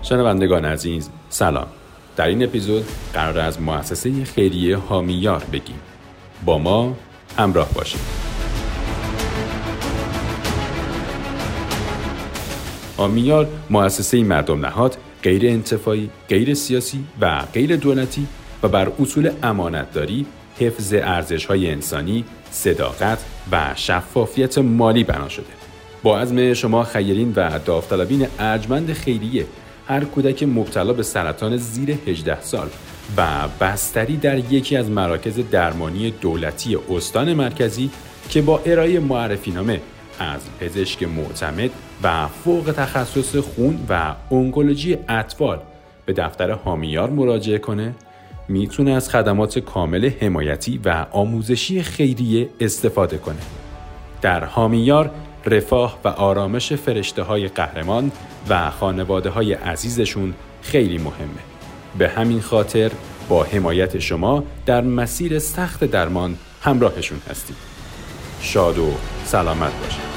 شنوندگان عزیز سلام. در این اپیزود قرار از مؤسسه خیریه حامیار بگیم. با ما همراه باشید. حامیار مؤسسه مردم نهاد، غیر انتفاعی، غیر سیاسی و غیر دولتی و بر اصول امانتداری، حفظ ارزش‌های انسانی، صداقت و شفافیت مالی بنا شده. با عزم شما خیرین و داوطلبین ارجمند خیریه، هر کودک مبتلا به سرطان زیر 18 سال و بستری در یکی از مراکز درمانی دولتی استان مرکزی که با ارائه معرفی‌نامه از پزشک معتمد و فوق تخصص خون و انکولوژی اطفال به دفتر حامیار مراجعه کنه، میتونه از خدمات کامل حمایتی و آموزشی خیریه استفاده کنه. در حامیار رفاه و آرامش فرشته‌های قهرمان و خانواده‌های عزیزشون خیلی مهمه. به همین خاطر با حمایت شما در مسیر سخت درمان همراهشون هستیم. شاد و سلامت باشید.